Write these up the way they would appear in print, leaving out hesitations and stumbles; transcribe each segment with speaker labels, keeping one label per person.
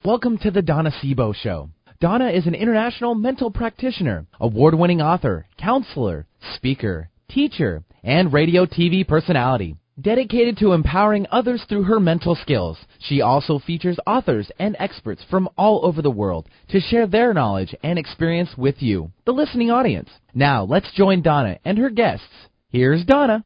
Speaker 1: Welcome to the Donna Sebo Show. Donna is an international mental practitioner, award-winning author, counselor, speaker, teacher, and radio TV personality. Dedicated to empowering others through her mental skills, she also features authors and experts from all over the world to share their knowledge and experience with you, the listening audience. Now, let's join Donna and her guests. Here's Donna.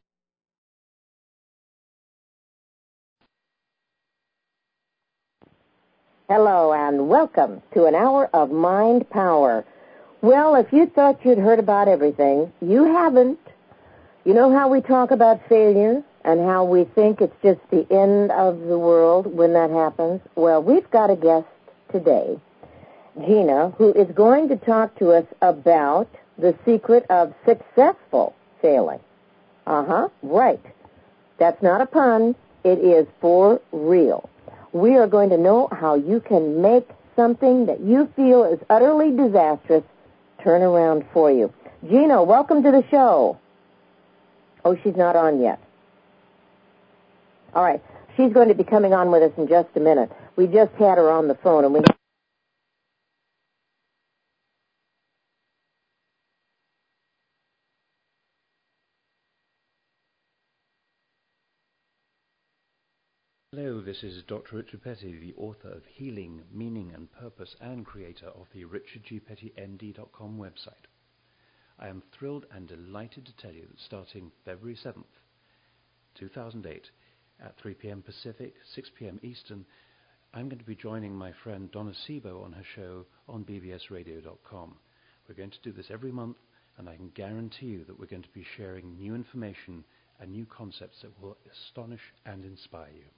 Speaker 2: Hello and welcome to an hour of Mind Power. Well, if you thought you'd heard about everything, you haven't. You know how we talk about failure and how we think it's just the end of the world when that happens? Well, we've got a guest today, Gina, who is going to talk to us about the secret of successful failing. Right. That's not a pun. It is for real. We are going to know how you can make something that you feel is utterly disastrous turn around for you. Gina, welcome to the show. Oh, she's not on yet. All right. She's going to be coming on with us in just a minute. We just had her on the phone, and we...
Speaker 3: Hello, this is Dr. Richard Petty, the author of Healing, Meaning and Purpose and creator of the richardgpettymd.com website. I am thrilled and delighted to tell you that starting February 7th, 2008, at 3 p.m. Pacific, 6 p.m. Eastern, I'm going to be joining my friend Donna Sebo on her show on bbsradio.com. We're going to do this every month, and I can guarantee you that we're going to be sharing new information and new concepts that will astonish and inspire you.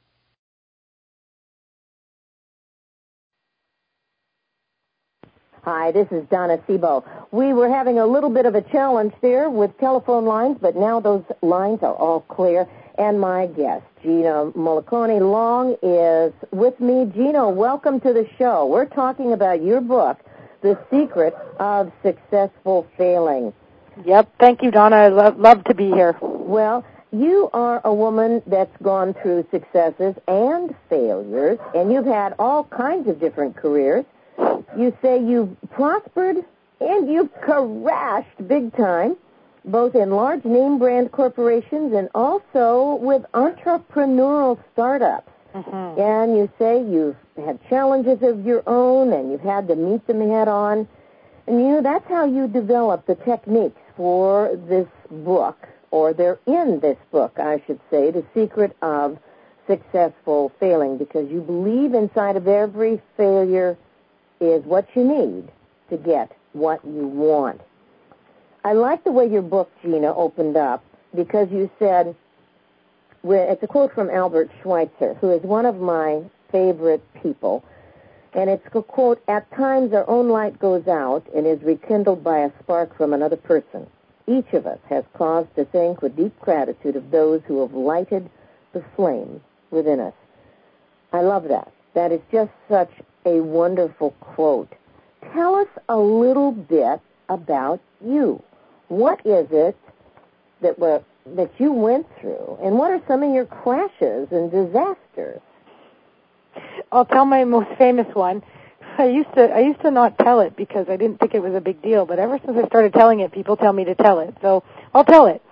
Speaker 2: Hi, this is Donna Sebo. We were having a little bit of a challenge there with telephone lines, but now those lines are all clear. And my guest, Gina Mollicone Long, is with me. Gina, welcome to the show. We're talking about your book, The Secret of Successful Failing.
Speaker 4: Yep, thank you, Donna. I love to be here.
Speaker 2: Well, you are a woman that's gone through successes and failures, and you've had all kinds of different careers. You say you've prospered and you've crashed big time, both in large name brand corporations and also with entrepreneurial startups. Mm-hmm. And you say you've had challenges of your own and you've had to meet them head on. And that's how you develop the techniques for this book, or they're in this book, I should say, The Secret of Successful Failing, because you believe inside of every failure is what you need to get what you want. I like the way your book, Gina, opened up, because you said, it's a quote from Albert Schweitzer, who is one of my favorite people, and it's a quote, "At times our own light goes out and is rekindled by a spark from another person. Each of us has cause to think with deep gratitude of those who have lighted the flame within us." I love that. That is just such a wonderful quote. Tell us a little bit about you. What is it that you went through, and what are some of your crashes and disasters?
Speaker 4: I'll tell my most famous one. I used to not tell it because I didn't think it was a big deal, but ever since I started telling it, people tell me to tell it, so I'll tell it.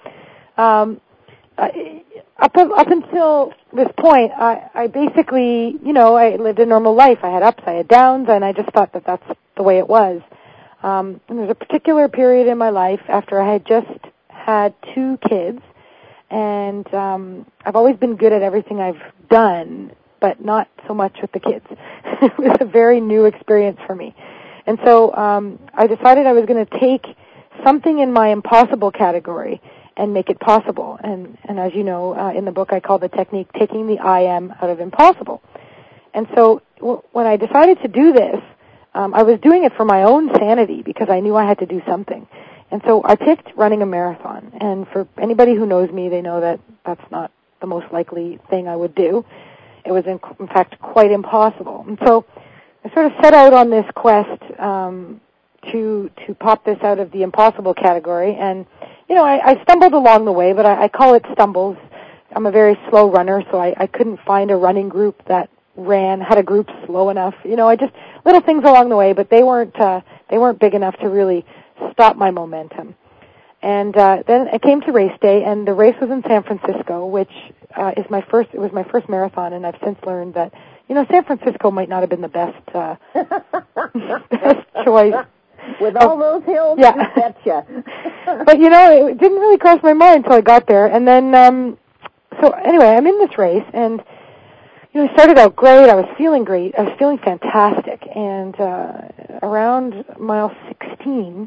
Speaker 4: Up until this point, I basically, I lived a normal life. I had ups, I had downs, and I just thought that that's the way it was. And there's a particular period in my life after I had just had 2 kids, and I've always been good at everything I've done, but not so much with the kids. It was a very new experience for me. And so I decided I was going to take something in my impossible category and make it possible. And as you know, in the book I call the technique taking the I am out of impossible. And so when I decided to do this, I was doing it for my own sanity because I knew I had to do something. And so I picked running a marathon. And for anybody who knows me, they know that that's not the most likely thing I would do. It was, in fact, quite impossible. And so I sort of set out on this quest to pop this out of the impossible category. And, I stumbled along the way, but I call it stumbles. I'm a very slow runner, so I couldn't find a running group that had a group slow enough. I just, little things along the way, but they weren't big enough to really stop my momentum. And then it came to race day, and the race was in San Francisco, which it was my first marathon, and I've since learned that, San Francisco might not have been the best best choice.
Speaker 2: With all those hills,
Speaker 4: yeah.
Speaker 2: you betcha.
Speaker 4: But, it didn't really cross my mind until I got there. And then, so anyway, I'm in this race, and, I started out great. I was feeling great. I was feeling fantastic. And around mile 16,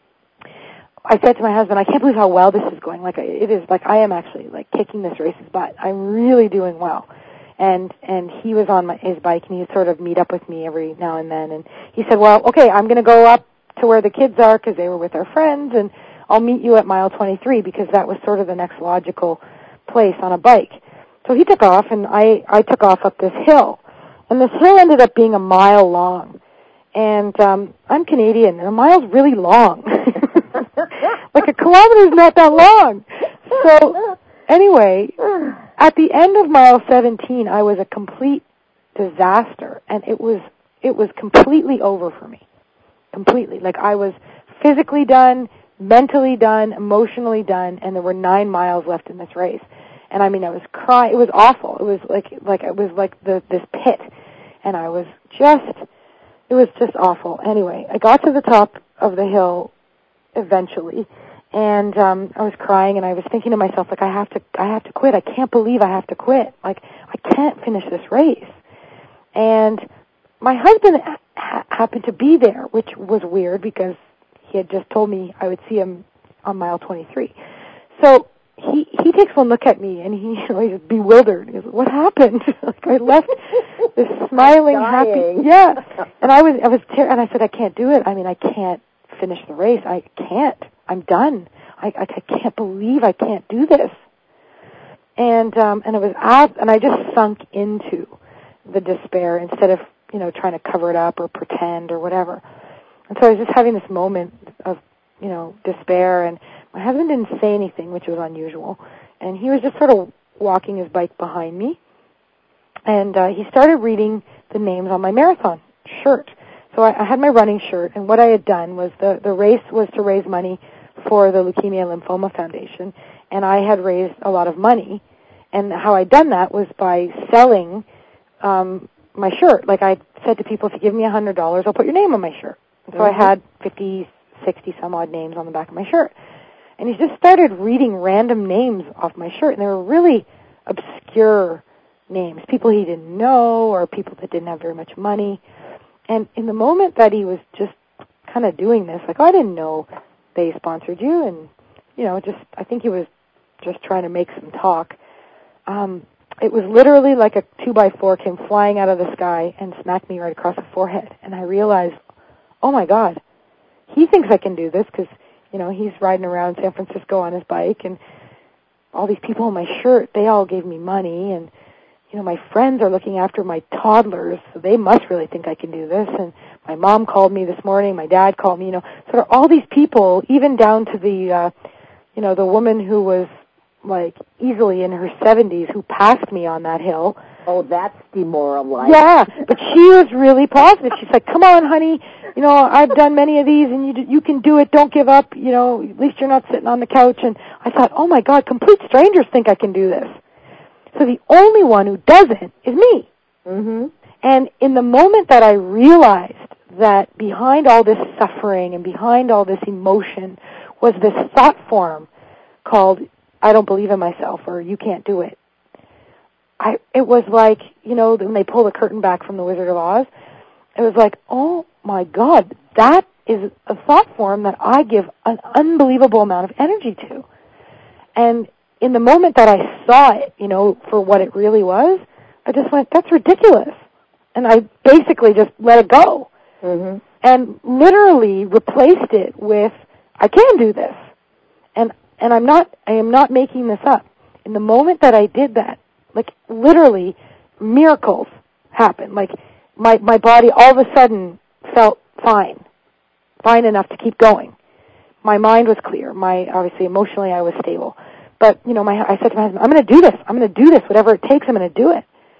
Speaker 4: I said to my husband, I can't believe how well this is going. It is I am actually, kicking this race's butt. I'm really doing well. And he was on his bike, and he'd sort of meet up with me every now and then. And he said, well, okay, I'm going to go up to where the kids are because they were with their friends, and I'll meet you at mile 23 because that was sort of the next logical place on a bike. So he took off, and I took off up this hill. And this hill ended up being a mile long. And I'm Canadian, and a mile's really long. A kilometer's not that long. So anyway, at the end of mile 17, I was a complete disaster, and it was completely over for me. Completely. I was physically done, mentally done, emotionally done, and there were 9 miles left in this race. And I was crying. It was awful. It was this pit, and it was just awful. Anyway, I got to the top of the hill eventually, and I was crying, and I was thinking to myself, I have to quit. I can't believe I have to quit. I can't finish this race. And my husband happened to be there, which was weird because he had just told me I would see him on mile 23. So he takes one look at me, and he's bewildered. He goes, what happened? I left this smiling, happy. Yeah. And I was and I said, I can't do it. I can't finish the race. I can't. I'm done. I can't believe I can't do this. And I just sunk into the despair instead of, trying to cover it up or pretend or whatever. And so I was just having this moment of, despair, and my husband didn't say anything, which was unusual. And he was just sort of walking his bike behind me. And he started reading the names on my marathon shirt. So I had my running shirt, and what I had done was the race was to raise money for the Leukemia and Lymphoma Foundation, and I had raised a lot of money. And how I'd done that was by selling my shirt. I said to people, if you give me $100, I'll put your name on my shirt. And so I had 50, 60 some odd names on the back of my shirt. And he just started reading random names off my shirt, and they were really obscure names, people he didn't know or people that didn't have very much money. And in the moment that he was just kind of doing this, I didn't know they sponsored you, and, I think he was just trying to make some talk. It was literally like a 2x4 came flying out of the sky and smacked me right across the forehead. And I realized, oh my God, he thinks I can do this because, he's riding around San Francisco on his bike, and all these people on my shirt, they all gave me money, and, my friends are looking after my toddlers, so they must really think I can do this. And my mom called me this morning, my dad called me, sort of all these people, even down to the, the woman who was easily in her 70s who passed me on that hill.
Speaker 2: Oh, that's demoralizing.
Speaker 4: Yeah, but she was really positive. She's like, come on, honey, I've done many of these, and you can do it. Don't give up. At least you're not sitting on the couch. And I thought, oh, my God, complete strangers think I can do this. So the only one who doesn't is me.
Speaker 2: Mm-hmm.
Speaker 4: And in the moment that I realized that behind all this suffering and behind all this emotion was this thought form called, I don't believe in myself, or you can't do it. It was like, when they pull the curtain back from The Wizard of Oz, it was like, oh my God, that is a thought form that I give an unbelievable amount of energy to. And in the moment that I saw it, for what it really was, I just went, that's ridiculous. And I basically just let it go.
Speaker 2: Mm-hmm.
Speaker 4: And literally replaced it with, I can do this. And I am not making this up. In the moment that I did that, literally miracles happened. My body all of a sudden felt fine enough to keep going. My mind was clear. Obviously emotionally I was stable. But, I said to my husband, I'm going to do this. I'm going to do this. Whatever it takes, I'm going to do it.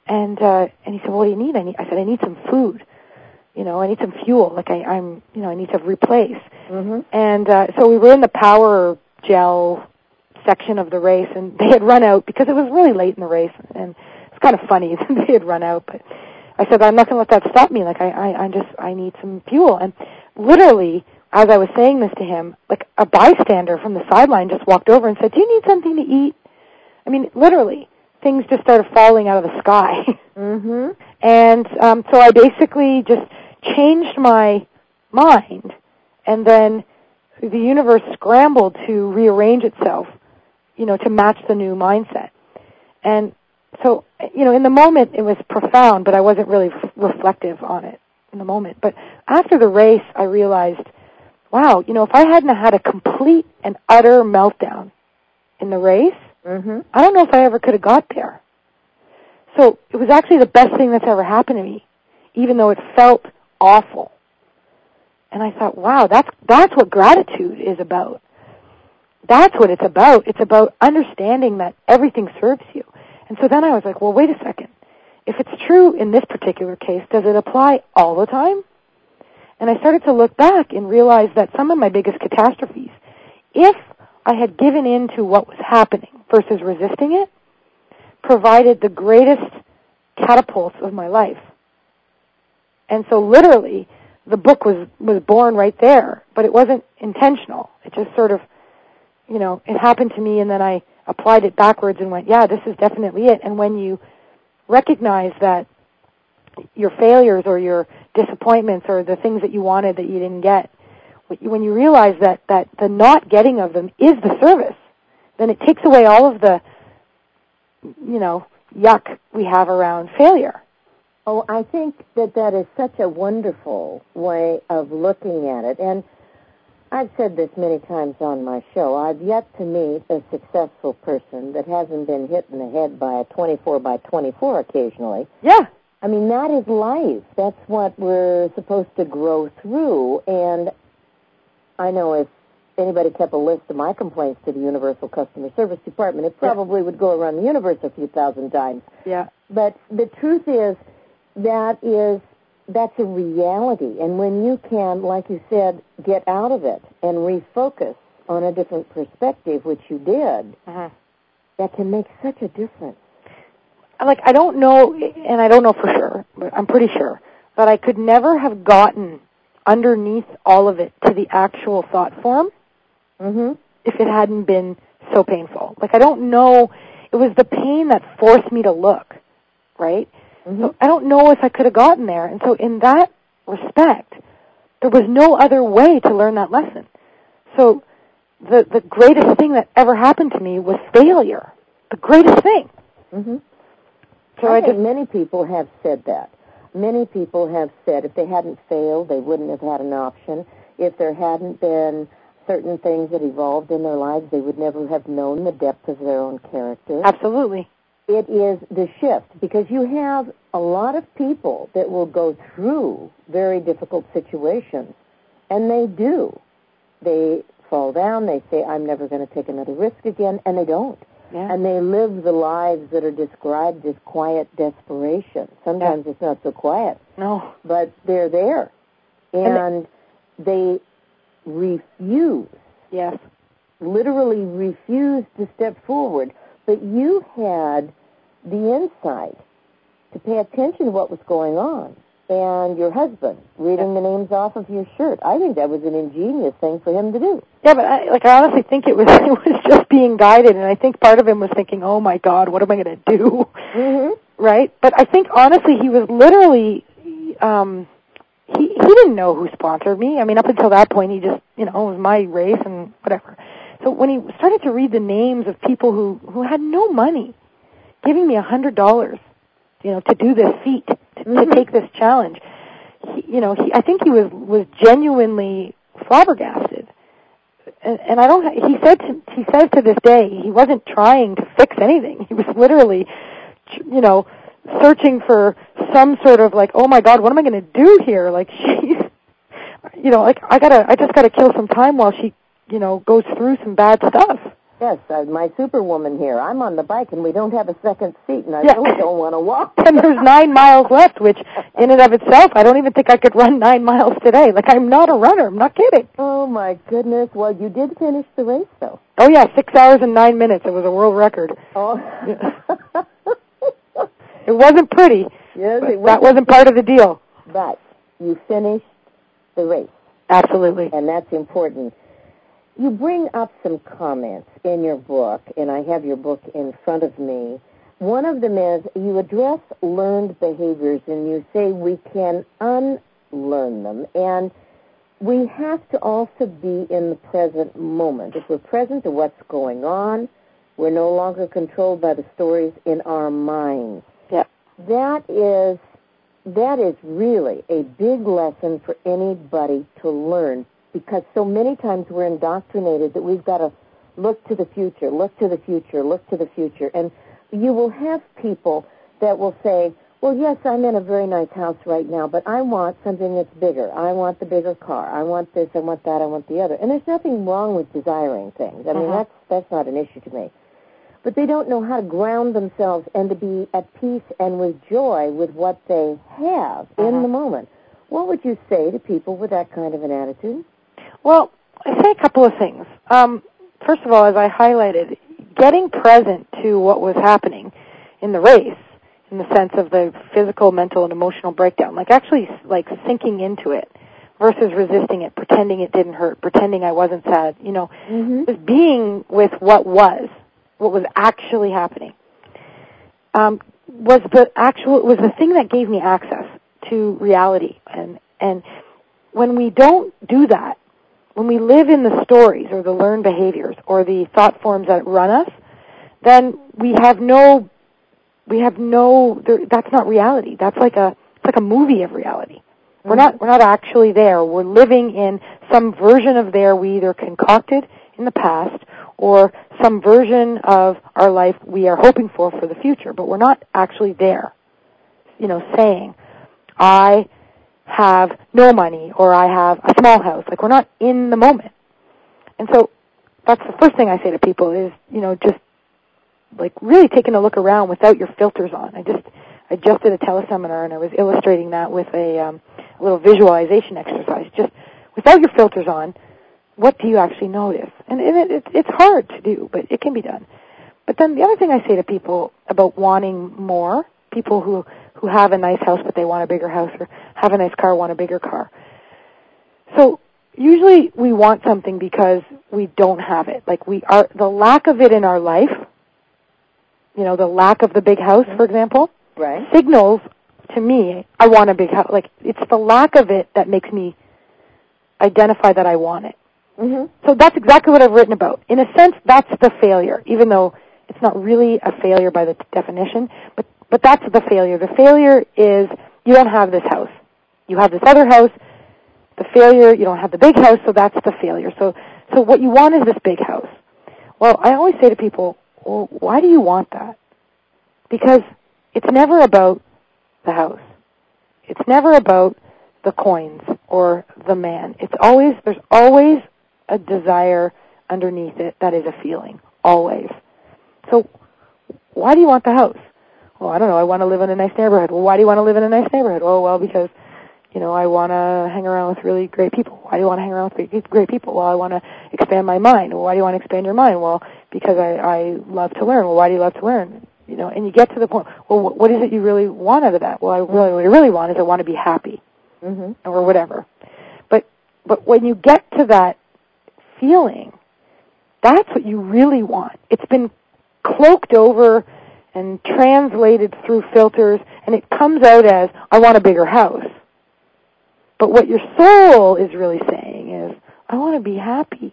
Speaker 4: And he said, well, what do you need? I said, I need some food. I need some fuel. Like I need to replace.
Speaker 2: Mm-hmm.
Speaker 4: And so we were in the power gel section of the race, and they had run out because it was really late in the race, and it's kind of funny that they had run out. But I said, I'm not going to let that stop me. Like I need some fuel. And literally, as I was saying this to him, like a bystander from the sideline just walked over and said, do you need something to eat? I mean, literally, things just started falling out of the sky.
Speaker 2: Mm-hmm.
Speaker 4: And so I basically just changed my mind, and then the universe scrambled to rearrange itself, to match the new mindset. And so, in the moment it was profound, but I wasn't really reflective on it in the moment. But after the race, I realized, wow, if I hadn't had a complete and utter meltdown in the race,
Speaker 2: mm-hmm.
Speaker 4: I don't know if I ever could have got there. So it was actually the best thing that's ever happened to me, even though it felt awful. And I thought, wow, that's what gratitude is about. That's what it's about. It's about understanding that everything serves you. And so then I was like, well, wait a second. If it's true in this particular case, does it apply all the time? And I started to look back and realize that some of my biggest catastrophes, if I had given in to what was happening versus resisting it, provided the greatest catapults of my life. And so literally, the book was born right there, but it wasn't intentional. It just sort of, it happened to me, and then I applied it backwards and went, yeah, this is definitely it. And when you recognize that your failures or your disappointments or the things that you wanted that you didn't get, when you realize that the not getting of them is the service, then it takes away all of the yuck we have around failure.
Speaker 2: Oh, I think that is such a wonderful way of looking at it. And I've said this many times on my show. I've yet to meet a successful person that hasn't been hit in the head by a 24x24 occasionally.
Speaker 4: Yeah.
Speaker 2: I mean, that is life. That's what we're supposed to grow through. And I know if anybody kept a list of my complaints to the Universal Customer Service Department, it probably would go around the universe a few thousand times.
Speaker 4: Yeah.
Speaker 2: But the truth is, that's a reality. And when you can, like you said, get out of it and refocus on a different perspective, which you did, that can make such a difference.
Speaker 4: Like, I don't know, and I don't know for sure, but I'm pretty sure, that I could never have gotten underneath all of it to the actual thought form if it hadn't been so painful. Like, I don't know, it was the pain that forced me to look, right? So I don't know if I could have gotten there. And so in that respect, there was no other way to learn that lesson. So the greatest thing that ever happened to me was failure. The greatest thing.
Speaker 2: So I think many people have said that. Many people have said if they hadn't failed, they wouldn't have had an option. If there hadn't been certain things that evolved in their lives, they would never have known the depth of their own character.
Speaker 4: Absolutely.
Speaker 2: It is the shift, because you have a lot of people that will go through very difficult situations, and they do. They fall down, they say, I'm never going to take another risk again, and they don't.
Speaker 4: Yeah.
Speaker 2: And they live the lives that are described as quiet desperation. Sometimes it's not so quiet.
Speaker 4: No.
Speaker 2: But they're there. And they refuse.
Speaker 4: Yes.
Speaker 2: Literally refuse to step forward. But you had the insight to pay attention to what was going on. And your husband reading the names off of your shirt. I think that was an ingenious thing for him to do.
Speaker 4: Yeah, but I honestly think it was just being guided, and I think part of him was thinking, oh my God, what am I going to do? Right? But I think honestly he was literally, he didn't know who sponsored me. I mean, up until that point he just, it was my race and whatever. So when he started to read the names of people who had no money, giving me $100, to do this feat, to take this challenge, I think he was genuinely flabbergasted. And he says to this day, he wasn't trying to fix anything. He was literally, searching for some sort of like, oh my God, what am I going to do here? Like I just gotta kill some time while she, goes through some bad stuff.
Speaker 2: Yes, my superwoman here. I'm on the bike, and we don't have a second seat, and I really don't want to walk.
Speaker 4: And there's 9 miles left, which in and of itself, I don't even think I could run 9 miles today. Like, I'm not a runner. I'm not kidding.
Speaker 2: Oh, my goodness. Well, you did finish the race, though.
Speaker 4: Oh, yeah, 6 hours and 9 minutes. It was a world record.
Speaker 2: Oh.
Speaker 4: It wasn't pretty.
Speaker 2: Yes, it
Speaker 4: that wasn't part of the deal.
Speaker 2: But you finished the race.
Speaker 4: Absolutely.
Speaker 2: And that's important. You bring up some comments in your book, and I have your book in front of me. One of them is you address learned behaviors, and you say we can unlearn them. And we have to also be in the present moment. If we're present to what's going on, we're no longer controlled by the stories in our minds.
Speaker 4: Yeah.
Speaker 2: That is really a big lesson for anybody to learn, because so many times we're indoctrinated that we've got to look to the future, look to the future, look to the future. And you will have people that will say, well, yes, I'm in a very nice house right now, but I want something that's bigger. I want the bigger car. I want this, I want that, I want the other. And there's nothing wrong with desiring things. I mean, that's not an issue to me. But they don't know how to ground themselves and to be at peace and with joy with what they have in the moment. What would you say to people with that kind of an attitude?
Speaker 4: Well, I say a couple of things. First of all, as I highlighted, getting present to what was happening in the race, in the sense of the physical, mental, and emotional breakdown, like actually like sinking into it versus resisting it, pretending it didn't hurt, pretending I wasn't sad, just being with what was actually happening, was the thing that gave me access to reality. And when we don't do that, when we live in the stories or the learned behaviors or the thought forms that run us, then that's not reality. That's like a movie of reality. We're not actually there. We're living in some version of there we either concocted in the past or some version of our life we are hoping for the future, but we're not actually there. Saying, I have no money or I have a small house. Like, we're not in the moment. And so that's the first thing I say to people is, just like really taking a look around without your filters on. I just did a teleseminar and I was illustrating that with a little visualization exercise. Just without your filters on, what do you actually notice? And it's hard to do, but it can be done. But then the other thing I say to people about wanting more, people who have a nice house but they want a bigger house, or have a nice car, want a bigger car. So usually we want something because we don't have it. Like the lack of it in our life, the lack of the big house, for example, signals to me, I want a big house. Like, it's the lack of it that makes me identify that I want it. So that's exactly what I've written about. In a sense, that's the failure, even though it's not really a failure by the definition, but that's the failure. The failure is you don't have this house. You have this other house. The failure, you don't have the big house, so that's the failure. So what you want is this big house. Well, I always say to people, well, why do you want that? Because it's never about the house. It's never about the coins or the man. There's always a desire underneath it that is a feeling, always. So why do you want the house? Well, I don't know, I want to live in a nice neighborhood. Well, why do you want to live in a nice neighborhood? Oh, well, because, I want to hang around with really great people. Why do you want to hang around with great people? Well, I want to expand my mind. Well, why do you want to expand your mind? Well, because I love to learn. Well, why do you love to learn? And you get to the point, well, what is it you really want out of that? Well, what I really want is I want to be happy, or whatever. But when you get to that feeling, that's what you really want. It's been cloaked over and translated through filters, and it comes out as, I want a bigger house. But what your soul is really saying is, I want to be happy.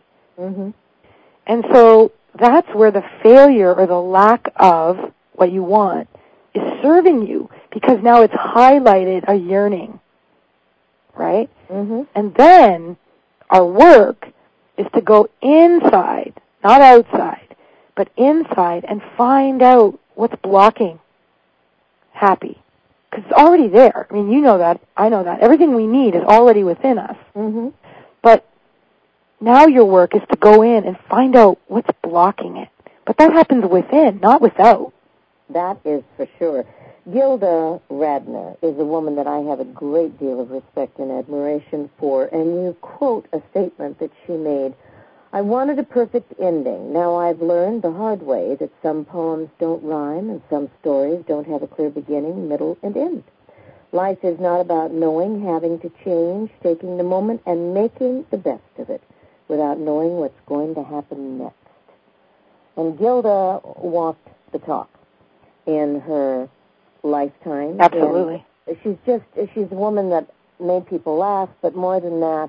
Speaker 4: And so that's where the failure or the lack of what you want is serving you, because now it's highlighted a yearning, right? And then our work is to go inside, not outside, but inside, and find out what's blocking happy. Because it's already there. I mean, you know that. I know that. Everything we need is already within us. But Now your work is to go in and find out what's blocking it. But that happens within, not without.
Speaker 2: That is for sure. Gilda Radner is a woman that I have a great deal of respect and admiration for, and you quote a statement that she made, "I wanted a perfect ending. Now I've learned the hard way that some poems don't rhyme and some stories don't have a clear beginning, middle, and end. Life is not about knowing, having to change, taking the moment, and making the best of it without knowing what's going to happen next." And Gilda walked the talk in her lifetime.
Speaker 4: Absolutely.
Speaker 2: And she's a woman that made people laugh, but more than that,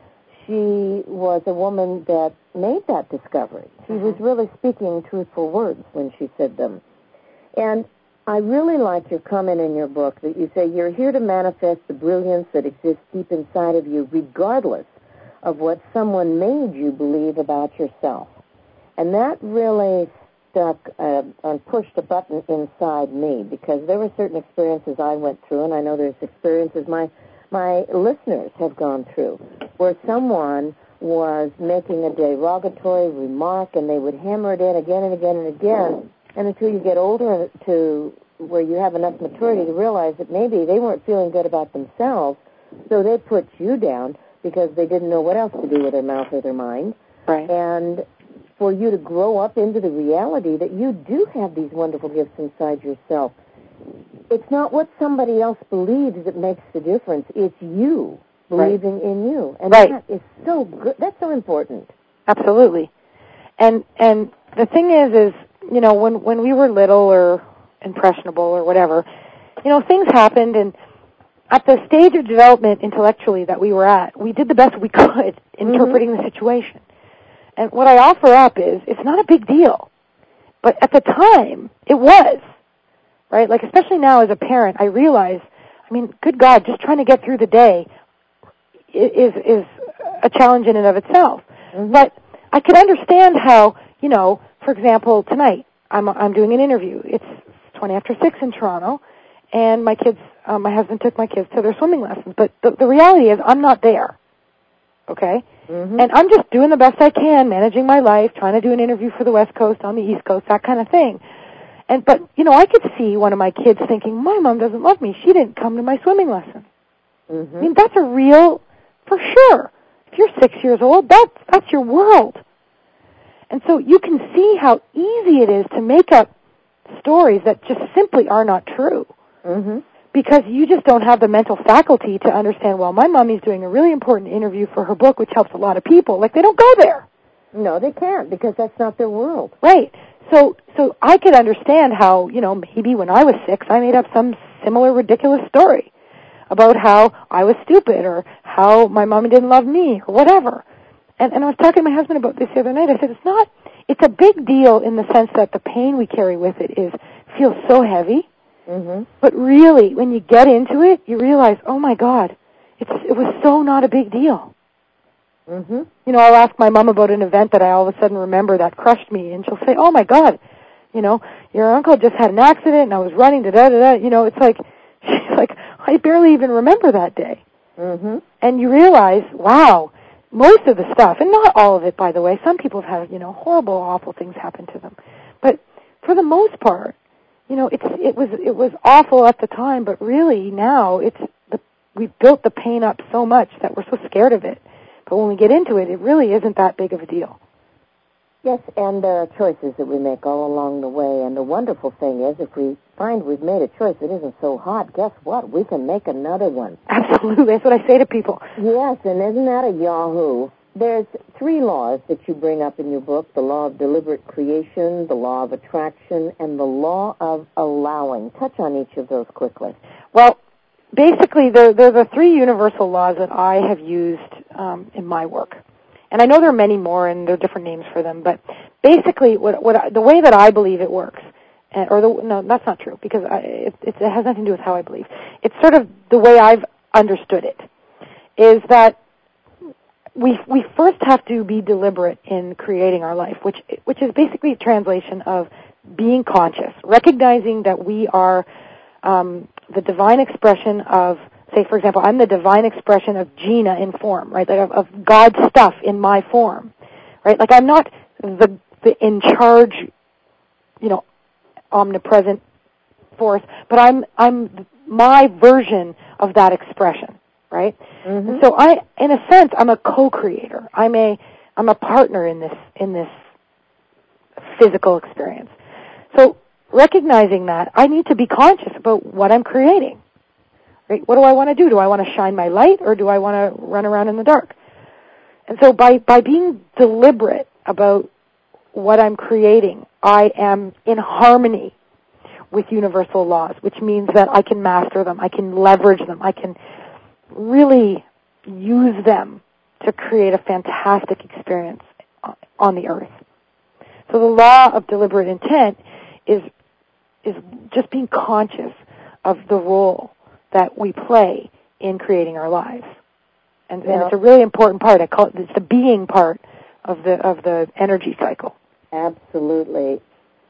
Speaker 2: she was a woman that made that discovery. She was really speaking truthful words when she said them. And I really like your comment in your book that you say you're here to manifest the brilliance that exists deep inside of you, regardless of what someone made you believe about yourself. And that really stuck and pushed a button inside me, because there were certain experiences I went through, and I know there's experiences my listeners have gone through, where someone was making a derogatory remark, and they would hammer it in again and again and again, and until you get older to where you have enough maturity to realize that maybe they weren't feeling good about themselves, so they put you down because they didn't know what else to do with their mouth or their mind.
Speaker 4: Right.
Speaker 2: And for you to grow up into the reality that you do have these wonderful gifts inside yourself. It's not what somebody else believes that makes the difference. It's you believing in you. And that is so good. That's so important.
Speaker 4: Absolutely. And the thing is, you know, when we were little or impressionable or whatever, you know, things happened, and at the stage of development intellectually that we were at, we did the best we could interpreting the situation. And what I offer up is, it's not a big deal. But at the time, it was. Right? Like, especially now as a parent, I realize, I mean, good God, just trying to get through the day is a challenge in and of itself. But I could understand how, you know, for example, tonight, I'm doing an interview. It's 20 after 6 in Toronto, and my kids, my husband took my kids to their swimming lessons. But the reality is, I'm not there. Okay? And I'm just doing the best I can, managing my life, trying to do an interview for the West Coast, on the East Coast, that kind of thing. But, you know, I could see one of my kids thinking, my mom doesn't love me. She didn't come to my swimming lesson. I mean, that's a real, for sure. If you're 6 years old, that's your world. And so you can see how easy it is to make up stories that just simply are not true. Because you just don't have the mental faculty to understand, well, my mommy's doing a really important interview for her book, which helps a lot of people. Like, they don't go there.
Speaker 2: No, they can't, because that's not their world.
Speaker 4: Right. So I could understand how, you know, maybe when I was 6, I made up some similar ridiculous story about how I was stupid or how my mommy didn't love me or whatever. And I was talking to my husband about this the other night. I said, it's a big deal in the sense that the pain we carry with it feels so heavy. But really, when you get into it, you realize, oh my God, it was so not a big deal. You know, I'll ask my mom about an event that I all of a sudden remember that crushed me, and she'll say, oh my God, you know, your uncle just had an accident, and I was running, da-da-da-da. You know, it's like, she's like, I barely even remember that day. And you realize, wow, most of the stuff, and not all of it, by the way, some people have had, you know, horrible, awful things happen to them. But for the most part, you know, it was awful at the time, but really now we've built the pain up so much that we're so scared of it. But when we get into it, it really isn't that big of a deal.
Speaker 2: Yes, and there are choices that we make all along the way. And the wonderful thing is, if we find we've made a choice that isn't so hot, guess what? We can make another one.
Speaker 4: Absolutely. That's what I say to people.
Speaker 2: Yes, and isn't that a yahoo? There's 3 laws that you bring up in your book: the law of deliberate creation, the law of attraction, and the law of allowing. Touch on each of those quickly.
Speaker 4: Well, basically, they're the 3 universal laws that I have used in my work. And I know there are many more, and there are different names for them, but basically, the way that I believe it works, no, that's not true, because it has nothing to do with how I believe. It's sort of the way I've understood it, is that we first have to be deliberate in creating our life, which is basically a translation of being conscious, recognizing that we are the divine expression of say, for example, I'm the divine expression of Gina in form, right? Like of God's stuff in my form, right? Like I'm not the in charge, omnipresent force, but I'm my version of that expression, right?
Speaker 2: Mm-hmm.
Speaker 4: And so in a sense, I'm a co-creator. I'm a partner in this physical experience. So recognizing that, I need to be conscious about what I'm creating. Right? What do I want to do? Do I want to shine my light, or do I want to run around in the dark? And so by being deliberate about what I'm creating, I am in harmony with universal laws, which means that I can master them, I can leverage them, I can really use them to create a fantastic experience on the earth. So the law of deliberate intent is just being conscious of the role that we play in creating our lives. And it's a really important part. I call it, it's the being part of the energy cycle.
Speaker 2: Absolutely.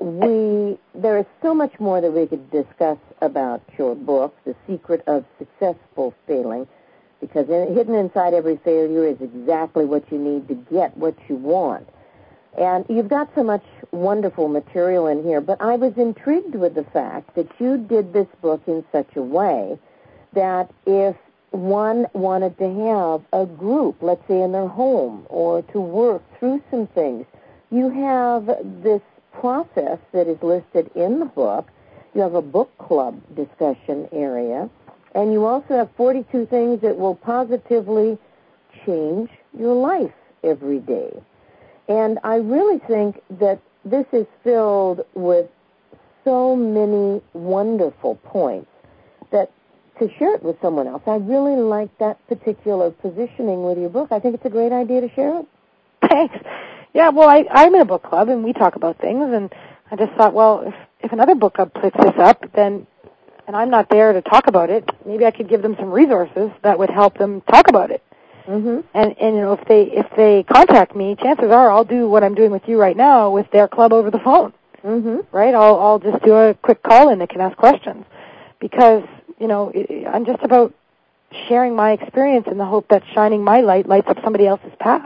Speaker 2: There is so much more that we could discuss about your book, The Secret of Successful Failing, because hidden inside every failure is exactly what you need to get what you want. And you've got so much wonderful material in here, but I was intrigued with the fact that you did this book in such a way that if one wanted to have a group, let's say in their home, or to work through some things, you have this process that is listed in the book. You have a book club discussion area, and you also have 42 things that will positively change your life every day. And I really think that this is filled with so many wonderful points that to share it with someone else, I really like that particular positioning with your book. I think it's a great idea to share it.
Speaker 4: Thanks. Yeah, well, I'm in a book club, and we talk about things, and I just thought, well, if another book club puts this up, then, and I'm not there to talk about it, maybe I could give them some resources that would help them talk about it.
Speaker 2: Mm-hmm.
Speaker 4: And if they contact me, chances are I'll do what I'm doing with you right now with their club over the phone.
Speaker 2: Mm-hmm.
Speaker 4: Right? I'll just do a quick call-in that can ask questions, because I'm just about sharing my experience in the hope that shining my light lights up somebody else's path.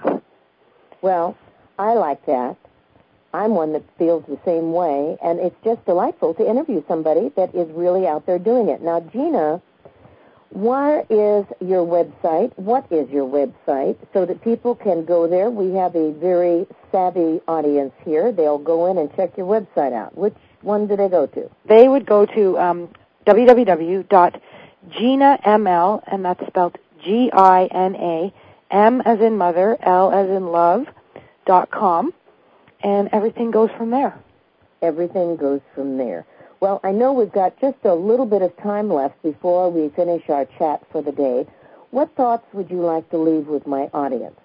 Speaker 2: Well, I like that. I'm one that feels the same way, and it's just delightful to interview somebody that is really out there doing it. Now, Gina, where is your website? What is your website so that people can go there? We have a very savvy audience here. They'll go in and check your website out. Which one do they go to?
Speaker 4: They would go to www.GinaML, and that's spelled Gina, M as in mother, L as in love.com, and everything goes from there.
Speaker 2: Everything goes from there. Well, I know we've got just a little bit of time left before we finish our chat for the day. What thoughts would you like to leave with my audience?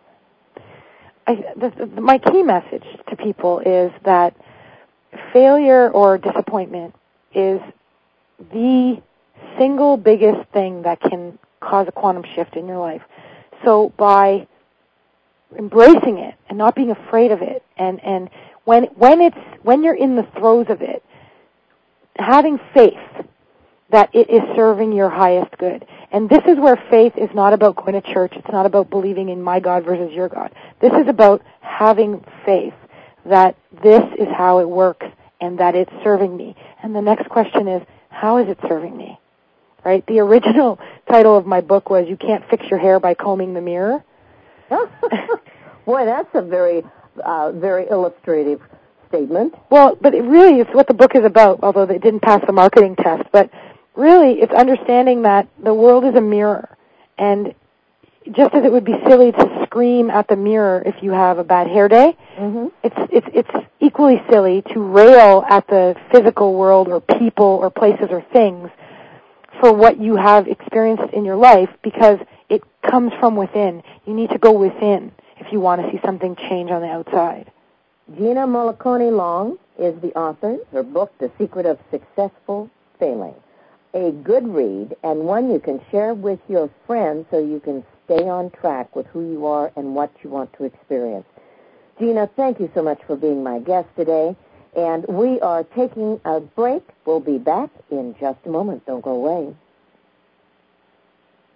Speaker 4: My key message to people is that failure or disappointment is the single biggest thing that can cause a quantum shift in your life. So by embracing it and not being afraid of it, and when you're in the throes of it, having faith that it is serving your highest good. And this is where faith is not about going to church. It's not about believing in my God versus your God. This is about having faith that this is how it works and that it's serving me. And the next question is, how is it serving me? Right? The original title of my book was, You Can't Fix Your Hair by Combing the Mirror.
Speaker 2: Boy, that's a very, very illustrative statement.
Speaker 4: Well, but it really is what the book is about, although it didn't pass the marketing test. But really, it's understanding that the world is a mirror. And just as it would be silly to scream at the mirror if you have a bad hair day,
Speaker 2: mm-hmm.
Speaker 4: it's equally silly to rail at the physical world or people or places or things for what you have experienced in your life, because it comes from within. You need to go within if you want to see something change on the outside.
Speaker 2: Gina Mollicone Long is the author. Her book, The Secret of Successful Failing. A good read, and one you can share with your friends so you can stay on track with who you are and what you want to experience. Gina, thank you so much for being my guest today. And we are taking a break. We'll be back in just a moment. Don't go away.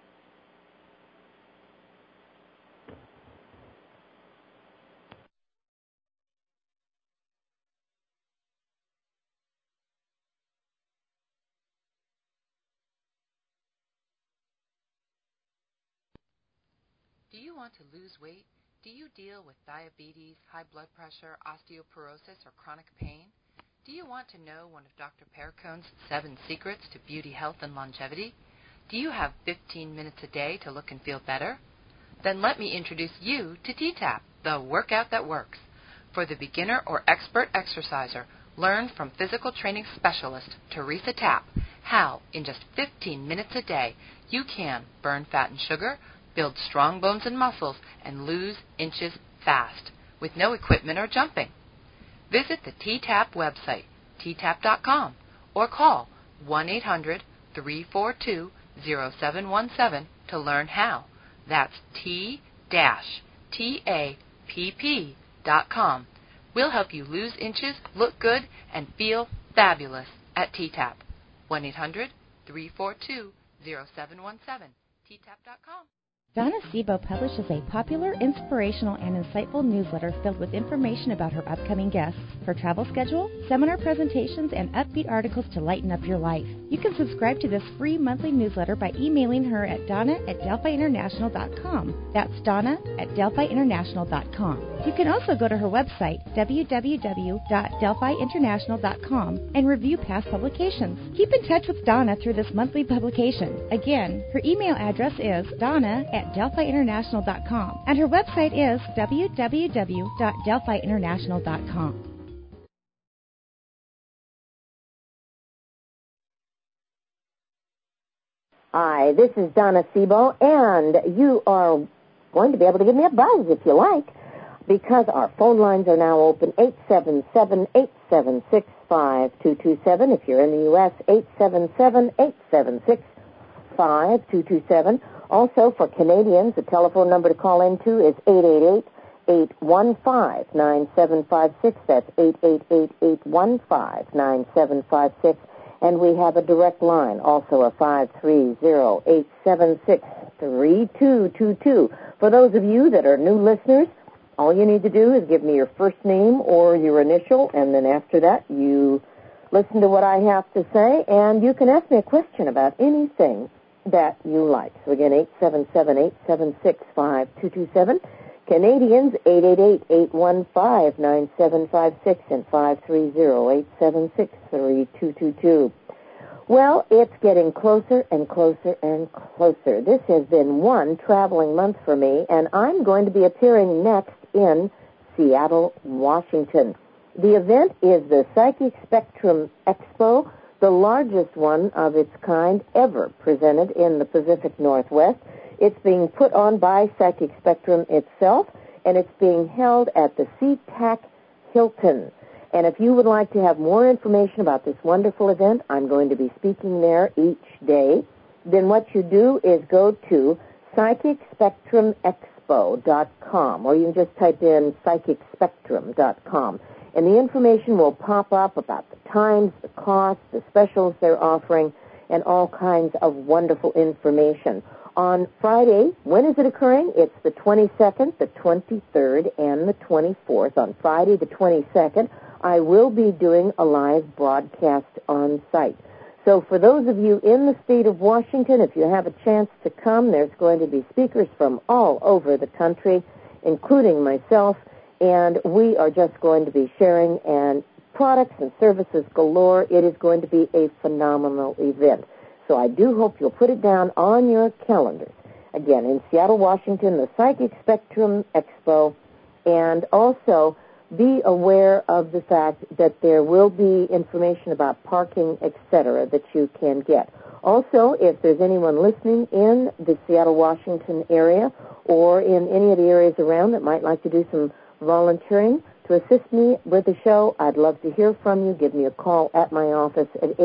Speaker 5: Do you want to lose weight? Do you deal with diabetes, high blood pressure, osteoporosis, or chronic pain? Do you want to know one of Dr. Perricone's 7 secrets to beauty, health, and longevity? Do you have 15 minutes a day to look and feel better? Then let me introduce you to T-TAP, the workout that works. For the beginner or expert exerciser, learn from physical training specialist Teresa Tapp how, in just 15 minutes a day, you can burn fat and sugar, build strong bones and muscles, and lose inches fast with no equipment or jumping. Visit the T-TAP website, ttap.com, or call 1-800-342-0717 to learn how. That's T-TAPP.com. We'll help you lose inches, look good, and feel fabulous at T-TAP. 1-800-342-0717, ttap.com.
Speaker 6: Donna Sebo publishes a popular, inspirational, and insightful newsletter filled with information about her upcoming guests, her travel schedule, seminar presentations, and upbeat articles to lighten up your life. You can subscribe to this free monthly newsletter by emailing her at donna@delphiinternational.com. That's donna@delphiinternational.com. You can also go to her website, www.delphiinternational.com, and review past publications. Keep in touch with Donna through this monthly publication. Again, her email address is donna@delphiinternational.com, and her website is www.delphiinternational.com.
Speaker 2: Hi, this is Donna Sebo, and you are going to be able to give me a buzz if you like, because our phone lines are now open, 877-876-5227. If you're in the U.S., 877-876-5227. Also, for Canadians, the telephone number to call into is 888-815-9756. That's 888-815-9756. And we have a direct line, also a 530-876-3222. For those of you that are new listeners, all you need to do is give me your first name or your initial, and then after that you listen to what I have to say, and you can ask me a question about anything that you like. So again, 877-876-5227. Canadians, 888-815-9756 and 530-876-3222. Well, it's getting closer and closer and closer. This has been one traveling month for me, and I'm going to be appearing next in Seattle, Washington. The event is the Psychic Spectrum Expo, the largest one of its kind ever presented in the Pacific Northwest. It's being put on by Psychic Spectrum itself, and it's being held at the SeaTac Hilton. And if you would like to have more information about this wonderful event, I'm going to be speaking there each day. Then what you do is go to PsychicSpectrumExpo.com, or you can just type in PsychicSpectrum.com. And the information will pop up about the times, the costs, the specials they're offering, and all kinds of wonderful information. On Friday, when is it occurring? It's the 22nd, the 23rd, and the 24th. On Friday, the 22nd, I will be doing a live broadcast on site. So for those of you in the state of Washington, if you have a chance to come, there's going to be speakers from all over the country, including myself, and we are just going to be sharing and products and services galore. It is going to be a phenomenal event. So I do hope you'll put it down on your calendars. Again, in Seattle, Washington, the Psychic Spectrum Expo, and also be aware of the fact that there will be information about parking, etc., that you can get. Also, if there's anyone listening in the Seattle, Washington area or in any of the areas around that might like to do some volunteering to assist me with the show, I'd love to hear from you. Give me a call at my office at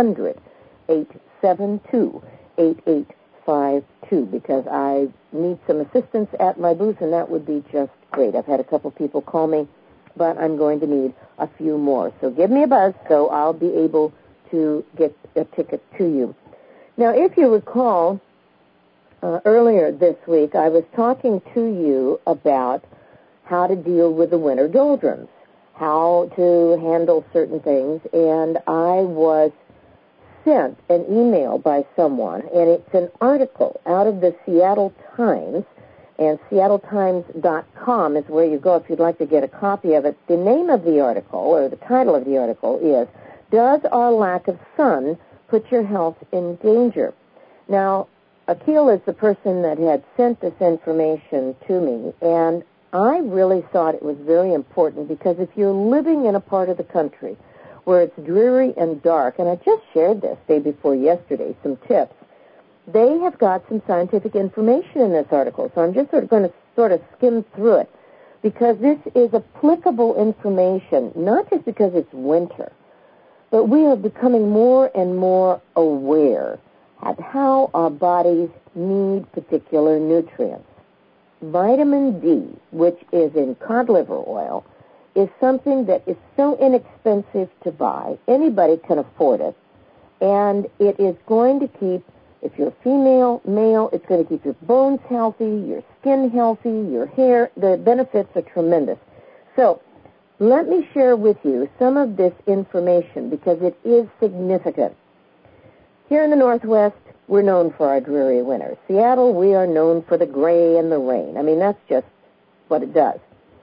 Speaker 2: 800-872-8852, because I need some assistance at my booth, and that would be just great. I've had a couple people call me, but I'm going to need a few more. So give me a buzz so I'll be able to get a ticket to you. Now, if you recall, earlier this week I was talking to you about how to deal with the winter doldrums, how to handle certain things, and I was sent an email by someone, and it's an article out of the Seattle Times And SeattleTimes.com is where you go if you'd like to get a copy of it. The name of the article, or the title of the article, is Does Our Lack of Sun Put Your Health in Danger? Now, Akil is the person that had sent this information to me, and I really thought it was very important because if you're living in a part of the country where it's dreary and dark, and I just shared this day before yesterday, some tips, they have got some scientific information in this article, so I'm just going to skim through it because this is applicable information, not just because it's winter, but we are becoming more and more aware of how our bodies need particular nutrients. Vitamin D, which is in cod liver oil, is something that is so inexpensive to buy. Anybody can afford it, and it is going to keep, if you're female, male, it's going to keep your bones healthy, your skin healthy, your hair. The benefits are tremendous. So let me share with you some of this information because it is significant. Here in the Northwest, we're known for our dreary winters. Seattle, we are known for the gray and the rain. I mean, that's just what it does.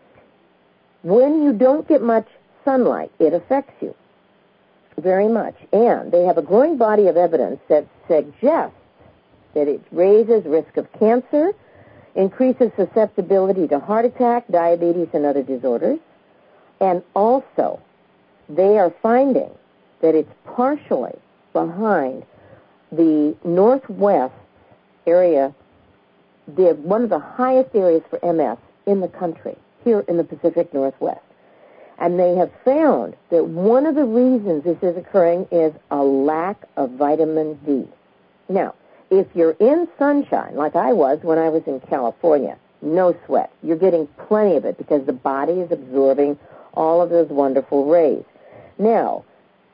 Speaker 2: When you don't get much sunlight, it affects you very much. And they have a growing body of evidence that suggests that it raises risk of cancer, increases susceptibility to heart attack, diabetes, and other disorders. And also, they are finding that it's partially behind the Northwest area, one of the highest areas for MS in the country, here in the Pacific Northwest. And they have found that one of the reasons this is occurring is a lack of vitamin D. Now, if you're in sunshine, like I was when I was in California, no sweat. You're getting plenty of it because the body is absorbing all of those wonderful rays. Now,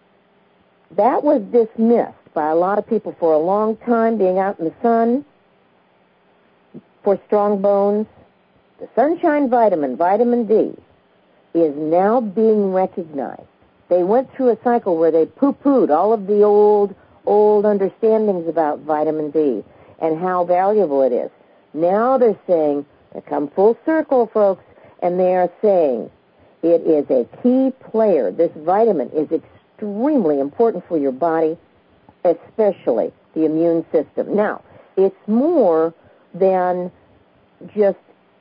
Speaker 2: that was dismissed by a lot of people for a long time, being out in the sun for strong bones. The sunshine vitamin, vitamin D, is now being recognized. They went through a cycle where they poo-pooed all of the old understandings about vitamin D and how valuable it is. Now they're saying, they come full circle, folks, and they are saying it is a key player. This vitamin is extremely important for your body, especially the immune system. Now, it's more than just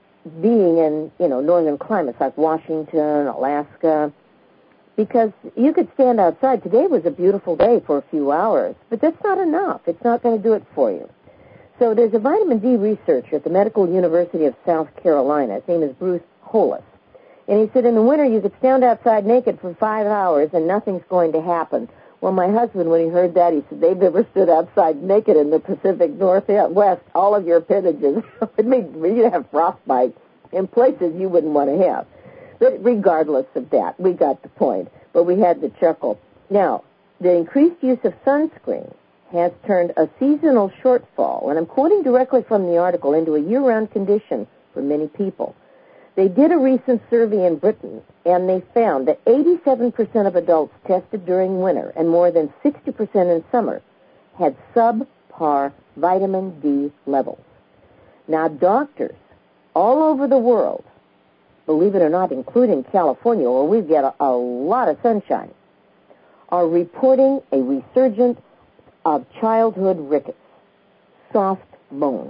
Speaker 2: being in, northern climates like Washington, Alaska, because you could stand outside. Today was a beautiful day for a few hours, but that's not enough. It's not going to do it for you. So there's a vitamin D researcher at the Medical University of South Carolina. His name is Bruce Hollis. And he said in the winter you could stand outside naked for 5 hours and nothing's going to happen. Well, my husband, when he heard that, he said, they've never stood outside naked in the Pacific Northwest. All of your appendages, you'd have frostbite in places you wouldn't want to have. But regardless of that, we got the point. But we had to chuckle. Now, the increased use of sunscreen has turned a seasonal shortfall, and I'm quoting directly from the article, into a year-round condition for many people. They did a recent survey in Britain, and they found that 87% of adults tested during winter and more than 60% in summer had subpar vitamin D levels. Now, doctors all over the world, believe it or not, including California, where we get a lot of sunshine, are reporting a resurgence of childhood rickets, soft bones.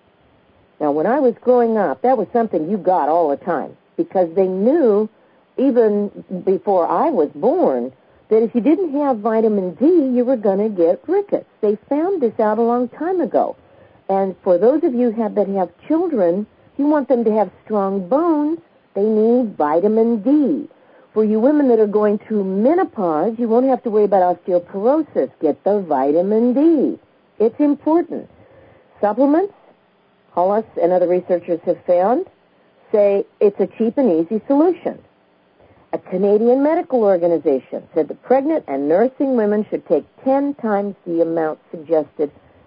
Speaker 2: Now, when I was growing up, that was something you got all the time because they knew, even before I was born, that if you didn't have vitamin D, you were going to get rickets. They found this out a long time ago. And for those of you that have children, you want them to have strong bones, they need vitamin D. For you women that are going through menopause, you won't have to worry about osteoporosis. Get the vitamin D. It's important. Supplements, Hollis and other researchers have found, say it's a cheap and easy solution. A Canadian medical organization said that pregnant and nursing women should take 10 times the amount suggested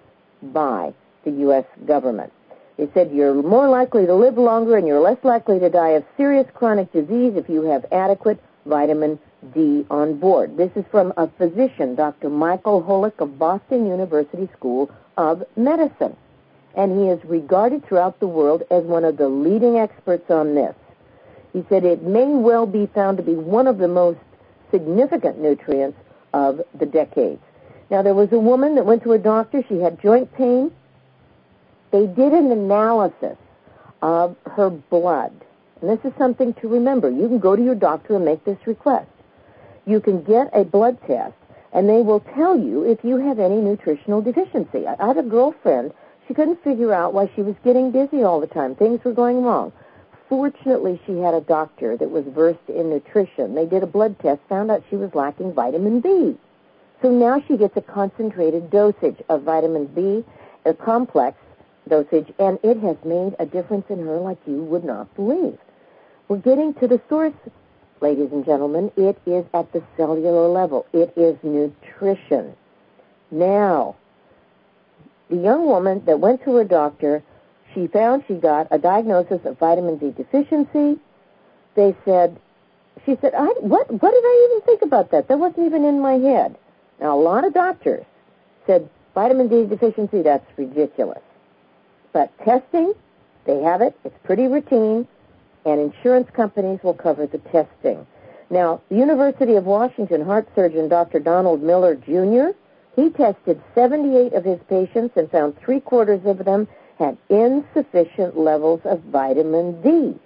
Speaker 2: by the U.S. government. They said you're more likely to live longer and you're less likely to die of serious chronic disease if you have adequate vitamin D on board. This is from a physician, Dr. Michael Holick of Boston University School of Medicine. and he is regarded throughout the world as one of the leading experts on this. He said it may well be found to be one of the most significant nutrients of the decades. Now, there was a woman that went to a doctor. She had joint pain. They did an analysis of her blood. And this is something to remember. You can go to your doctor and make this request. You can get a blood test, and they will tell you if you have any nutritional deficiency. I had a girlfriend. She couldn't figure out why she was getting dizzy all the time. Things were going wrong. Fortunately, she had a doctor that was versed in nutrition. They did a blood test, found out she was lacking vitamin B. So now she gets a concentrated dosage of vitamin B, a complex dosage, and it has made a difference in her like you would not believe. We're getting to the source, ladies and gentlemen. It is at the cellular level. It is nutrition. Now, the young woman that went to her doctor, she found she got a diagnosis of vitamin D deficiency. She said, what did I even think about that? That wasn't even in my head. Now, a lot of doctors said, vitamin D deficiency, that's ridiculous. But testing, they have it. It's pretty routine, and insurance companies will cover the testing. Now, the University of Washington heart surgeon Dr. Donald Miller, Jr., he tested 78 of his patients and found 3/4 of them had insufficient levels of vitamin D.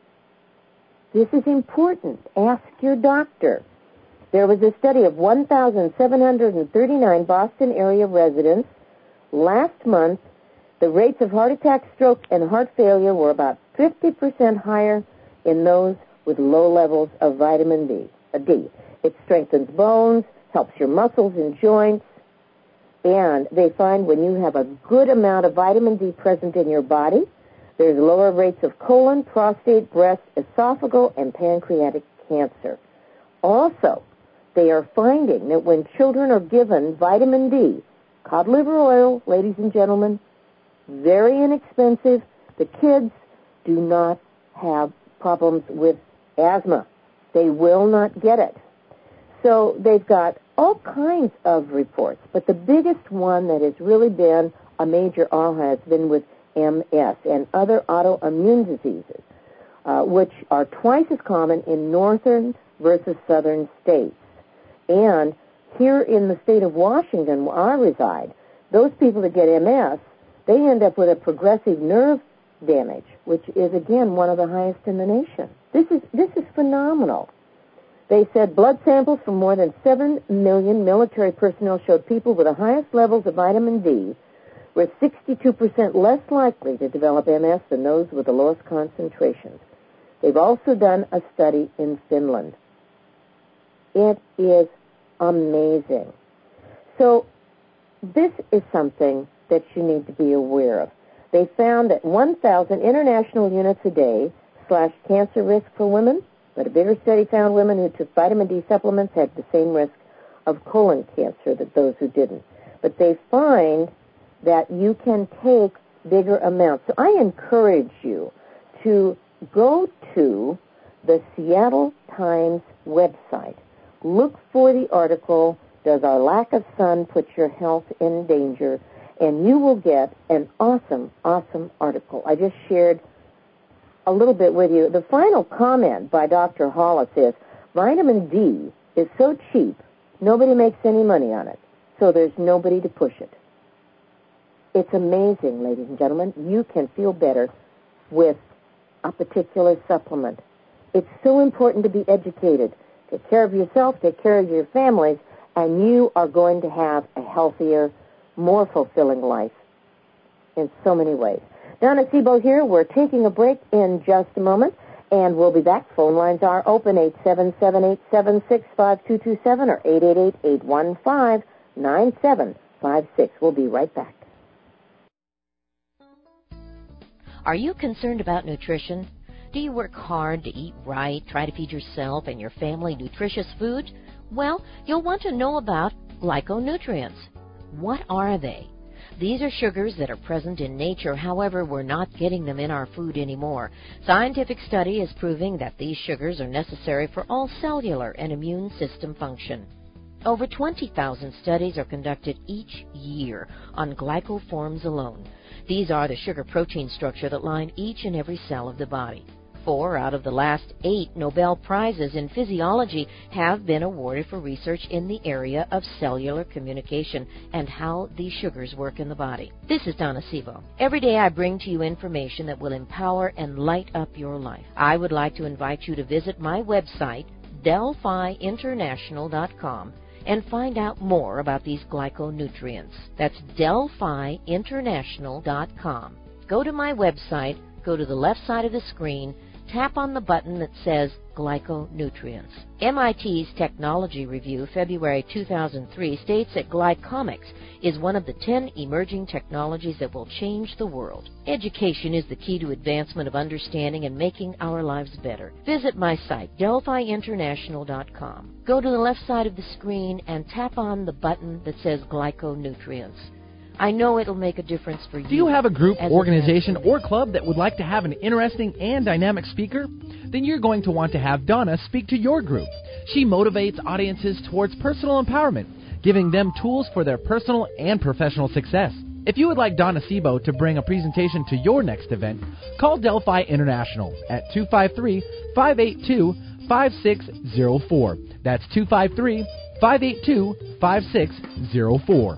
Speaker 2: This is important. Ask your doctor. There was a study of 1,739 Boston area residents. Last month, the rates of heart attack, stroke, and heart failure were about 50% higher in those with low levels of vitamin D. It strengthens bones, helps your muscles and joints, and they find when you have a good amount of vitamin D present in your body, there's lower rates of colon, prostate, breast, esophageal, and pancreatic cancer. Also, they are finding that when children are given vitamin D, cod liver oil, ladies and gentlemen, very inexpensive, the kids do not have problems with asthma. They will not get it. So they've got all kinds of reports, but the biggest one that has really been a major aha has been with MS and other autoimmune diseases, which are twice as common in northern versus southern states. And here in the state of Washington, where I reside, those people that get MS, they end up with a progressive nerve damage, which is, again, one of the highest in the nation. This is phenomenal. They said blood samples from more than 7 million military personnel showed people with the highest levels of vitamin D were 62% less likely to develop MS than those with the lowest concentrations. They've also done a study in Finland. It is amazing. So this is something that you need to be aware of. They found that 1,000 international units a day slashed cancer risk for women, but a bigger study found women who took vitamin D supplements had the same risk of colon cancer that those who didn't. But they find that you can take bigger amounts. So I encourage you to go to the Seattle Times website. Look for the article, Does Our Lack of Sun Put Your Health in Danger? And you will get an awesome, awesome article. I just shared a little bit with you. The final comment by Dr. Hollis is, vitamin D is so cheap, nobody makes any money on it, so there's nobody to push it. It's amazing, ladies and gentlemen. You can feel better with a particular supplement. It's so important to be educated. Take care of yourself, take care of your families, and you are going to have a healthier, more fulfilling life in so many ways. Donna Sebo here. We're taking a break in just a moment, and we'll be back. Phone lines are open, 877-876-5227 or 888-815-9756. We'll be right back.
Speaker 7: Are you concerned about nutrition? Do you work hard to eat right, try to feed yourself and your family nutritious food? Well, you'll want to know about glyconutrients. What are they? These are sugars that are present in nature, however, we're not getting them in our food anymore. Scientific study is proving that these sugars are necessary for all cellular and immune system function. Over 20,000 studies are conducted each year on glycoforms alone. These are the sugar-protein structure that line each and every cell of the body. 4 out of the last 8 Nobel Prizes in physiology have been awarded for research in the area of cellular communication and how these sugars work in the body. This is Donna Sebo. Every day I bring to you information that will empower and light up your life. I would like to invite you to visit my website, DelphiInternational.com, and find out more about these glyconutrients. That's DelphiInternational.com. Go to my website, go to the left side of the screen, tap on the button that says Glyconutrients. MIT's Technology Review, February 2003, states that glycomics is one of the 10 emerging technologies that will change the world. Education is the key to advancement of understanding and making our lives better. Visit my site, DelphiInternational.com. Go to the left side of the screen and tap on the button that says Glyconutrients. I know it'll make a difference for you.
Speaker 1: Do you have a group, organization, or club that would like to have an interesting and dynamic speaker? Then you're going to want to have Donna speak to your group. She motivates audiences towards personal empowerment, giving them tools for their personal and professional success. If you would like Donna Sebo to bring a presentation to your next event, call Delphi International at 253-582-5604. That's 253-582-5604.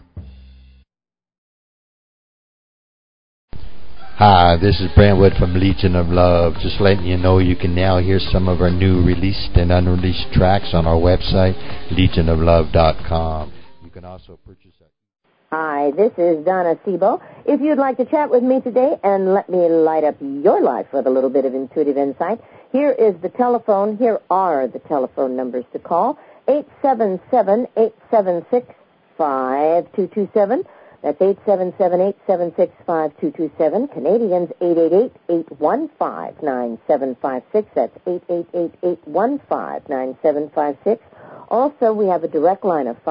Speaker 8: Hi, this is Brentwood from Legion of Love. Just letting you know you can now hear some of our new released and unreleased tracks on our website, legionoflove.com. You can also purchase that.
Speaker 2: Hi, this is Donna Sebo. If you'd like to chat with me today and let me light up your life with a little bit of intuitive insight, here is the telephone. Here are the telephone numbers to call. 877-876-5227. That's 877-876-5227. Canadians, 888-815-9756. That's 888-815-9756. Also, we have a direct line of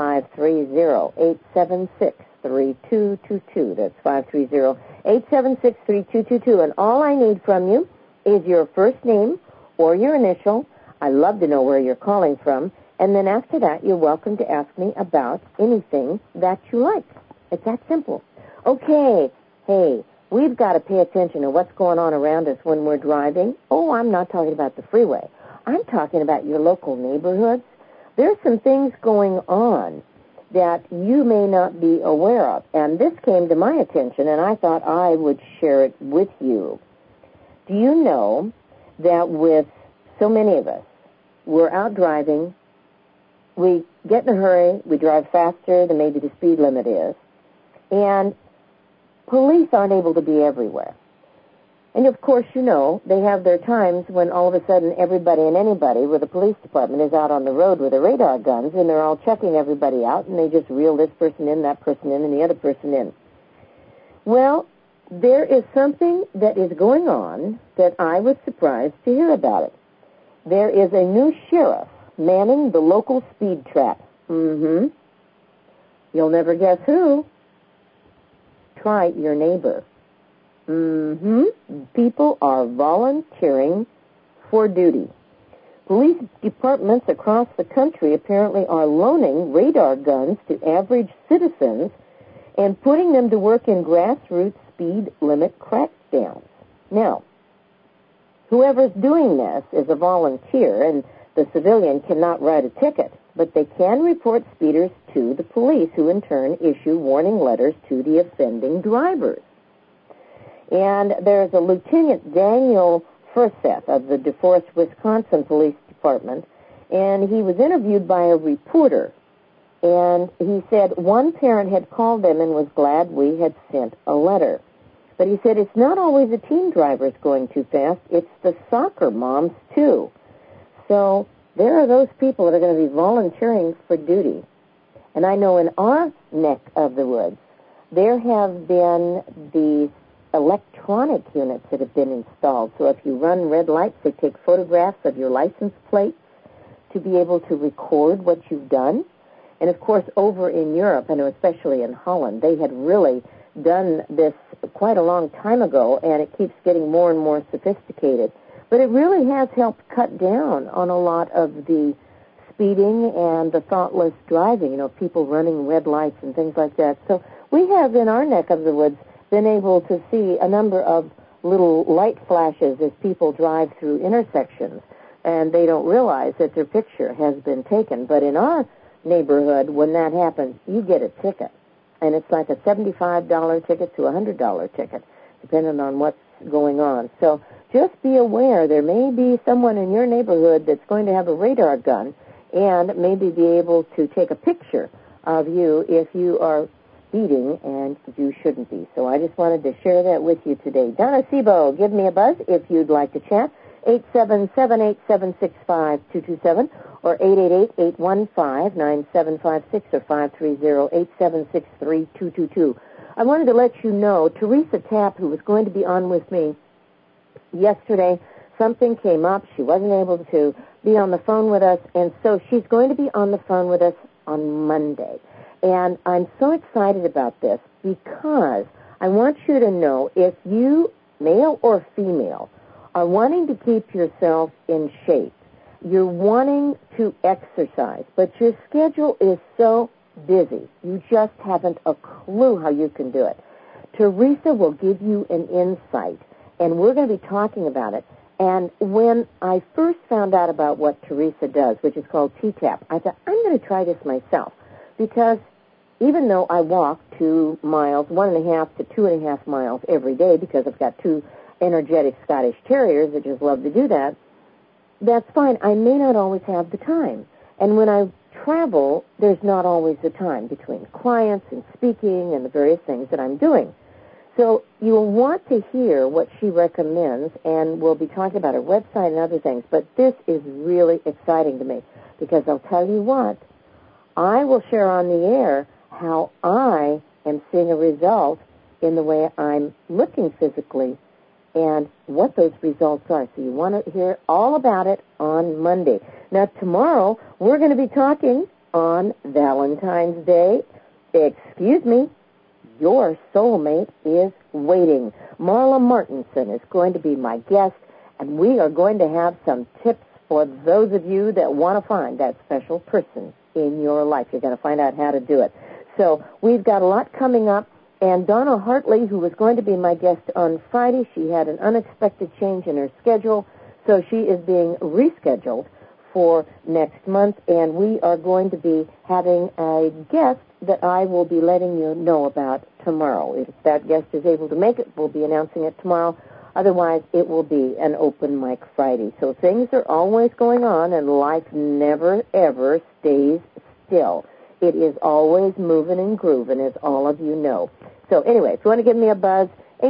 Speaker 2: 530-876-3222. That's 530-876-3222. And all I need from you is your first name or your initial. I love to know where you're calling from. And then after that, you're welcome to ask me about anything that you like. It's that simple. Okay, hey, we've got to pay attention to what's going on around us when we're driving. Oh, I'm not talking about the freeway. I'm talking about your local neighborhoods. There's some things going on that you may not be aware of. And this came to my attention, and I thought I would share it with you. Do you know that with so many of us, we're out driving, we get in a hurry, we drive faster than maybe the speed limit is, and police aren't able to be everywhere. And, of course, you know, they have their times when all of a sudden everybody and anybody with a police department is out on the road with their radar guns, and they're all checking everybody out, and they just reel this person in, that person in, and the other person in. Well, there is something that is going on that I was surprised to hear about it. There is a new sheriff manning the local speed trap. You'll never guess who. Try your neighbor. People are volunteering for duty. Police departments across the country apparently are loaning radar guns to average citizens and putting them to work in grassroots speed limit crackdowns. Now, whoever's doing this is a volunteer, and the civilian cannot write a ticket, but they can report speeders to the police, who in turn issue warning letters to the offending drivers. And there's a Lieutenant Daniel Furseth of the DeForest, Wisconsin Police Department, and he was interviewed by a reporter. And he said one parent had called them and was glad we had sent a letter. But he said it's not always the teen drivers going too fast, it's the soccer moms too. So there are those people that are going to be volunteering for duty. And I know in our neck of the woods, there have been these electronic units that have been installed. So if you run red lights, they take photographs of your license plates to be able to record what you've done. And, of course, over in Europe, and especially in Holland, they had really done this quite a long time ago, and it keeps getting more and more sophisticated. But it really has helped cut down on a lot of the speeding and the thoughtless driving, people running red lights and things like that. So we have in our neck of the woods been able to see a number of little light flashes as people drive through intersections, and they don't realize that their picture has been taken. But in our neighborhood, when that happens, you get a ticket. And it's like a $75 ticket to a $100 ticket, depending on what's going on. So just be aware there may be someone in your neighborhood that's going to have a radar gun and maybe be able to take a picture of you if you are speeding and you shouldn't be. So I just wanted to share that with you today. Donna Sebo, give me a buzz if you'd like to chat. 877-876-5227 or 888-815-9756 or 530-876-3222. I wanted to let you know, Teresa Tapp, who was going to be on with me yesterday, something came up. She wasn't able to be on the phone with us, and so she's going to be on the phone with us on Monday. And I'm so excited about this because I want you to know if you, male or female, are wanting to keep yourself in shape, you're wanting to exercise, but your schedule is so busy, you just haven't a clue how you can do it. Teresa will give you an insight, and we're going to be talking about it. And when I first found out about what Teresa does, which is called T-Tap, I thought, I'm going to try this myself, because even though I walk 2 miles, 1.5 to 2.5 miles every day, because I've got 2 energetic Scottish Terriers that just love to do that, that's fine. I may not always have the time. And when I travel, there's not always the time between clients and speaking and the various things that I'm doing. So you'll want to hear what she recommends, and we'll be talking about her website and other things. But this is really exciting to me because I'll tell you what, I will share on the air how I am seeing a result in the way I'm looking physically and what those results are. So you want to hear all about it on Monday. Now, tomorrow, we're going to be talking on Valentine's Day. Excuse me, your soulmate is waiting. Marla Martinson is going to be my guest, and we are going to have some tips for those of you that want to find that special person in your life. You're going to find out how to do it. So we've got a lot coming up. And Donna Hartley, who was going to be my guest on Friday, she had an unexpected change in her schedule, so she is being rescheduled for next month, and we are going to be having a guest that I will be letting you know about tomorrow. If that guest is able to make it, we'll be announcing it tomorrow. Otherwise, it will be an open mic Friday. So things are always going on, and life never, ever stays still. It is always moving and grooving, as all of you know. So anyway, if you want to give me a buzz,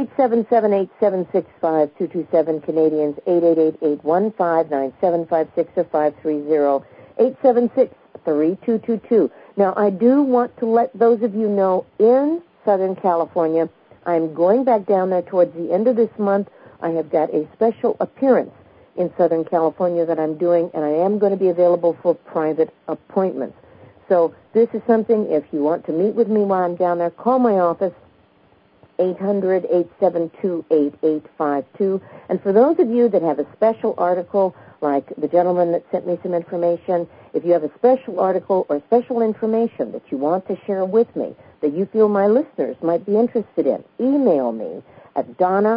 Speaker 2: 877-876-5227, Canadians, 888-815-9756 or 530-876-3222. Now, I do want to let those of you know in Southern California, I'm going back down there towards the end of this month. I have got a special appearance in Southern California that I'm doing, and I am going to be available for private appointments. So this is something, if you want to meet with me while I'm down there, call my office, 800-872-8852. And for those of you that have a special article, like the gentleman that sent me some information, if you have a special article or special information that you want to share with me that you feel my listeners might be interested in, email me at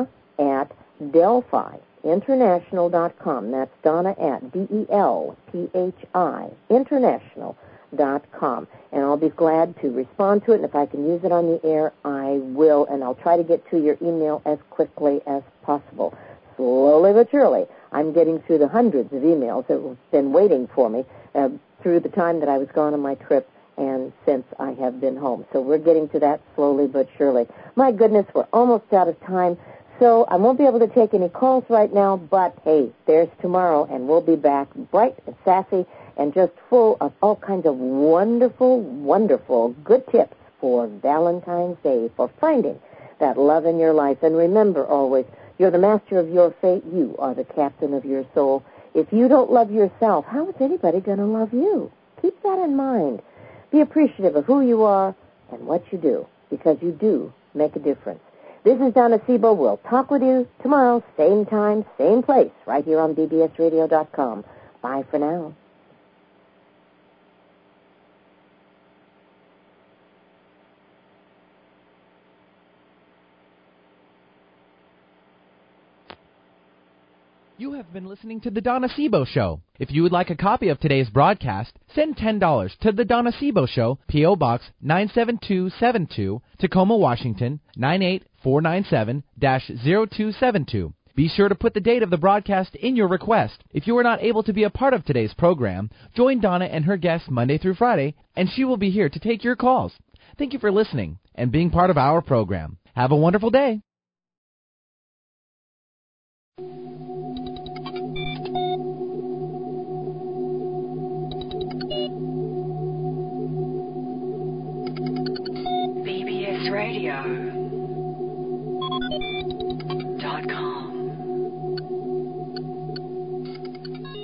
Speaker 2: Donna@DelphiInternational.com. That's Donna at DELPHI International.com. And I'll be glad to respond to it, and if I can use it on the air, I will, and I'll try to get to your email as quickly as possible. Slowly but surely, I'm getting through the hundreds of emails that have been waiting for me through the time that I was gone on my trip and since I have been home. So we're getting to that slowly but surely. My goodness, we're almost out of time, so I won't be able to take any calls right now, but hey, there's tomorrow, and we'll be back bright and sassy and just full of all kinds of wonderful, wonderful good tips for Valentine's Day, for finding that love in your life. And remember always, you're the master of your fate. You are the captain of your soul. If you don't love yourself, how is anybody going to love you? Keep that in mind. Be appreciative of who you are and what you do, because you do make a difference. This is Donna Sebo. We'll talk with you tomorrow, same time, same place, right here on bbsradio.com. Bye for now.
Speaker 1: You have been listening to The Donna Sebo Show. If you would like a copy of today's broadcast, send $10 to The Donna Sebo Show, P.O. Box 97272, Tacoma, Washington, 98497-0272. Be sure to put the date of the broadcast in your request. If you are not able to be a part of today's program, join Donna and her guests Monday through Friday, and she will be here to take your calls. Thank you for listening and being part of our program. Have a wonderful day.
Speaker 9: BBS Radio.